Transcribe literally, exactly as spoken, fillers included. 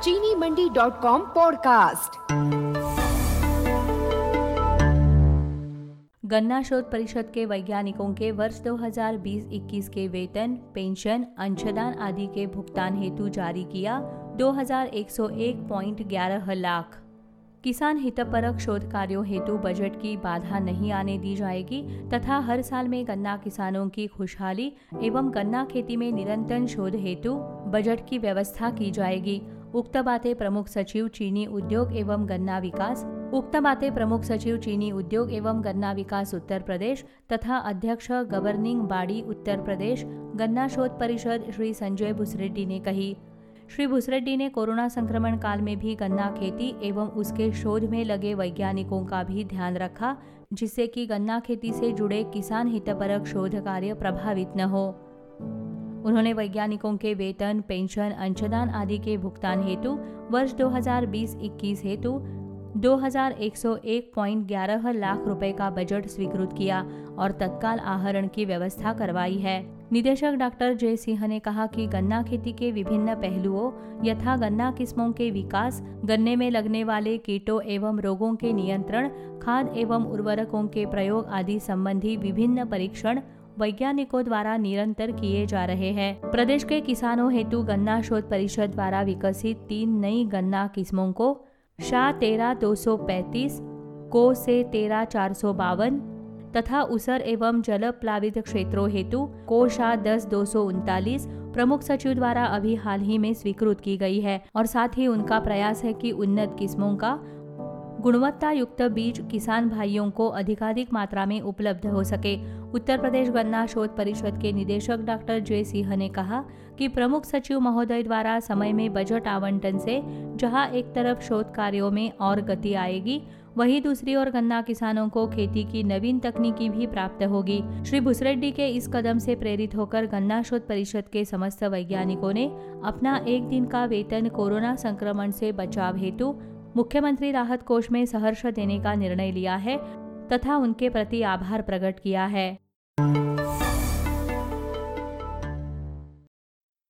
चीनी मंडी dot com podcast. गन्ना शोध परिषद के वैज्ञानिकों के वर्ष दो हज़ार बीस इक्कीस के वेतन, पेंशन, अंशदान आदि के भुगतान हेतु जारी किया दो हज़ार एक सौ एक पॉइंट ग्यारह लाख। किसान हितपरक शोध कार्यों हेतु बजट की बाधा नहीं आने दी जाएगी तथा हर साल में गन्ना किसानों की खुशहाली एवं गन्ना खेती में निरंतर शोध हेतु बजट की व्यवस्था की जाएगी। उक्त बातें प्रमुख सचिव चीनी उद्योग एवं गन्ना विकास उक्त बातें प्रमुख सचिव चीनी उद्योग एवं गन्ना विकास उत्तर प्रदेश तथा अध्यक्ष गवर्निंग बॉडी उत्तर प्रदेश गन्ना शोध परिषद श्री संजय भुसरेड्डी ने कही। श्री भुसरेड्डी ने कोरोना संक्रमण काल में भी गन्ना खेती एवं उसके शोध में लगे वैज्ञानिकों का भी ध्यान रखा, जिससे कि गन्ना खेती से जुड़े किसान हितपरक शोध कार्य प्रभावित न हो। उन्होंने वैज्ञानिकों के वेतन, पेंशन, अंशदान आदि के भुगतान हेतु वर्ष दो हज़ार बीस इक्कीस हेतु दो हज़ार एक सौ एक पॉइंट ग्यारह लाख रुपए का बजट स्वीकृत किया और तत्काल आहरण की व्यवस्था करवाई है। निदेशक डॉक्टर जय सिंह ने कहा कि गन्ना खेती के विभिन्न पहलुओं यथा गन्ना किस्मों के विकास, गन्ने में लगने वाले कीटों एवं रोगों के नियंत्रण, खाद एवं उर्वरकों के प्रयोग आदि संबंधी विभिन्न परीक्षण वैज्ञानिकों द्वारा निरंतर किए जा रहे हैं। प्रदेश के किसानों हेतु गन्ना शोध परिषद द्वारा विकसित तीन नई गन्ना किस्मों को शाह तेरह दो सौ पैंतीस, को से तेरह चार सौ बावन तथा उसर एवं जल प्लावित क्षेत्रों हेतु को शाह दस दो सौ उनतालीस प्रमुख सचिव द्वारा अभी हाल ही में स्वीकृत की गई है और साथ ही उनका प्रयास है कि उन्नत किस्मों का गुणवत्ता युक्त बीज किसान भाइयों को अधिकाधिक मात्रा में उपलब्ध हो सके। उत्तर प्रदेश गन्ना शोध परिषद के निदेशक डॉक्टर जय सिंह ने कहा कि प्रमुख सचिव महोदय द्वारा समय में बजट आवंटन से जहां एक तरफ शोध कार्यों में और गति आएगी, वहीं दूसरी ओर गन्ना किसानों को खेती की नवीन तकनीकी भी प्राप्त होगी। श्री भुसरेड्डी के इस कदम से प्रेरित होकर गन्ना शोध परिषद के समस्त वैज्ञानिकों ने अपना एक दिन का वेतन कोरोना संक्रमण से बचाव हेतु मुख्यमंत्री राहत कोष में सहर्ष देने का निर्णय लिया है तथा उनके प्रति आभार प्रकट किया है।